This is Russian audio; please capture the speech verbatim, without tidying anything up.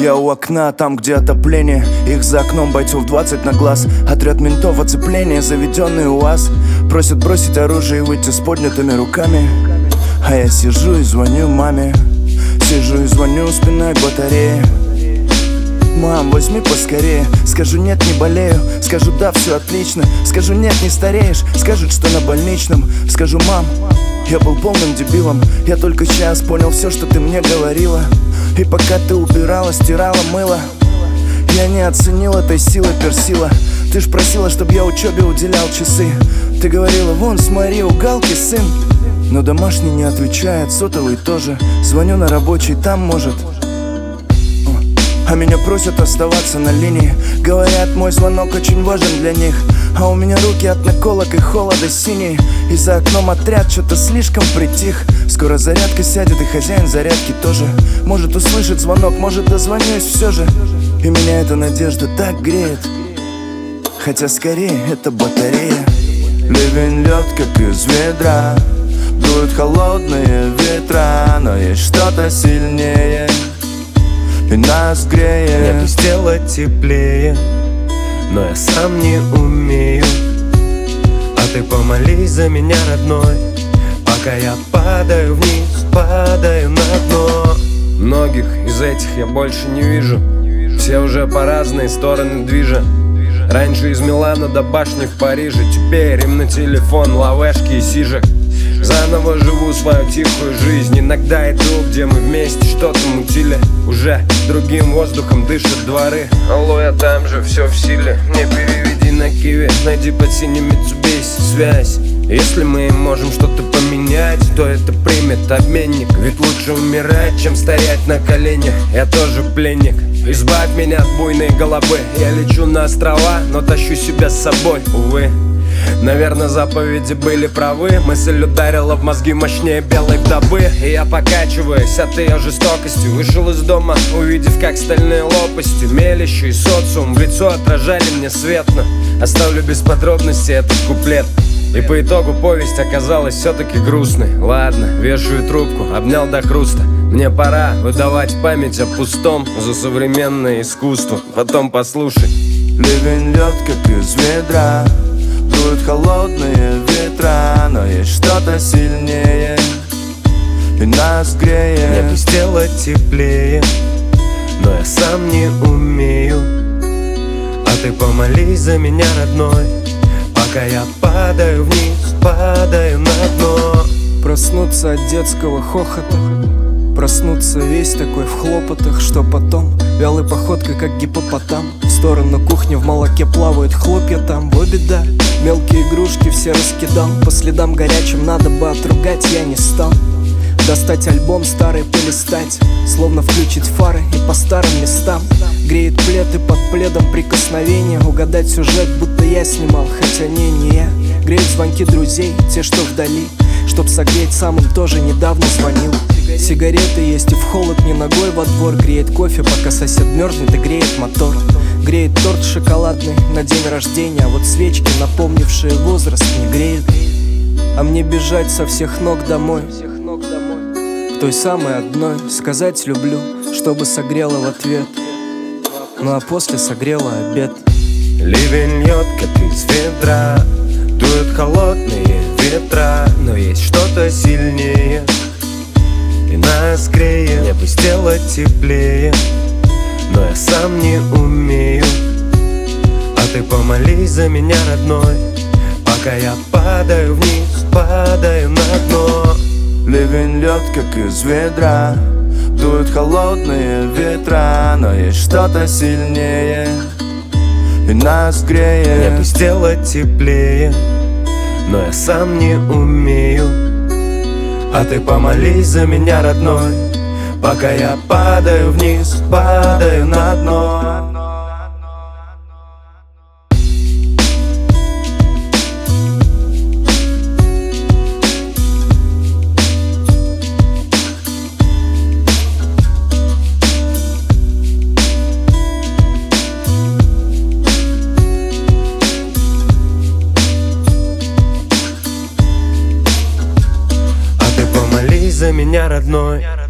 Я у окна, там где отопление. Их за окном бойцов двадцать на глаз. Отряд ментов, оцепление, заведенный УАЗ. Просят бросить оружие и выйти с поднятыми руками. А я сижу и звоню маме. Сижу и звоню, спиной к батарее. Мам, возьми поскорее. Скажу нет, не болею. Скажу да, все отлично. Скажу нет, не стареешь. Скажут, что на больничном. Скажу мам, я был полным дебилом. Я только сейчас понял все, что ты мне говорила. И пока ты убирала, стирала, мыла, я не оценил этой силы персила. Ты ж просила, чтоб я учебе уделял часы. Ты говорила, вон, смотри, у Галки сын. Но домашний не отвечает, сотовый тоже. Звоню на рабочий, там может. А меня просят оставаться на линии. Говорят, мой звонок очень важен для них. А у меня руки от наколок и холода синие. И за окном отряд что-то слишком притих. Скоро зарядка сядет и хозяин зарядки тоже. Может услышит звонок, может дозвонюсь все же. И меня эта надежда так греет. Хотя скорее это батарея. Ливень лед, как из ведра. Дуют холодные ветра. Но есть что-то сильнее и нас греет. Мне бы сделать теплее, но я сам не умею. А ты помолись за меня, родной, пока я падаю вниз, падаю на дно. Многих из этих я больше не вижу. Все уже по разные стороны движа. Раньше из Милана до башни в Париже. Теперь им на телефон лавешки и сижек. Заново живу свою тихую жизнь. Иногда иду, где мы вместе что-то мутили. Уже другим воздухом дышат дворы. Алло, я там же, все в силе. Мне переведи на киви, найди под синим Mitsubishi связь. Если мы можем что-то поменять, то это примет обменник. Ведь лучше умирать, чем стоять на коленях. Я тоже пленник. Избавь меня от буйной головы. Я лечу на острова, но тащу себя с собой, увы. Наверное, заповеди были правы. Мысль ударила в мозги мощнее белой вдовы. И я покачиваюсь от ее жестокости. Вышел из дома, увидев, как стальные лопасти мелящий социум в лицо отражали мне светно. Оставлю без подробностей этот куплет. И по итогу повесть оказалась все-таки грустной. Ладно, вешаю трубку, обнял до хруста. Мне пора выдавать память о пустом за современное искусство. Потом послушай. Ливень лед, как из ведра. Дуют холодные ветра. Но есть что-то сильнее и нас греет. Мне бы сделать теплее, но я сам не умею. А ты помолись за меня, родной, пока я падаю вниз, падаю на дно. Проснуться от детского хохота. Проснуться весь такой в хлопотах, что потом вялой походкой, как гипопотам, в сторону кухни в молоке плавают хлопья там. Во беда, мелкие игрушки все раскидал. По следам горячим надо бы отругать, я не стал. Достать альбом старый, полистать, словно включить фары и по старым местам. Греет плед и под пледом прикосновение. Угадать сюжет, будто я снимал, хотя не, не я. Греют звонки друзей, те, что вдали, чтоб согреть, сам им тоже недавно звонил. Сигареты есть и в холод не ногой во двор. Греет кофе, пока сосед мерзнет и греет мотор. Греет торт шоколадный на день рождения. А вот свечки, напомнившие возраст, не греют. А мне бежать со всех ног домой, к той самой одной, сказать люблю, чтобы согрела в ответ. Ну а после согрела обед. Ливень льет, как из ведра. Дуют холодные ветра. Но есть что-то сильнее и нас греет. Мне бы сделать теплее, но я сам не умею. А ты помолись за меня, родной, пока я падаю вниз, падаю на дно. Ливень лед, как из ведра. Дуют холодные ветра. Но есть что-то сильнее и нас греет. Мне бы сделать теплее, но я сам не умею. А ты помолись за меня, родной, пока я падаю вниз, падаю на дно. За меня, родной.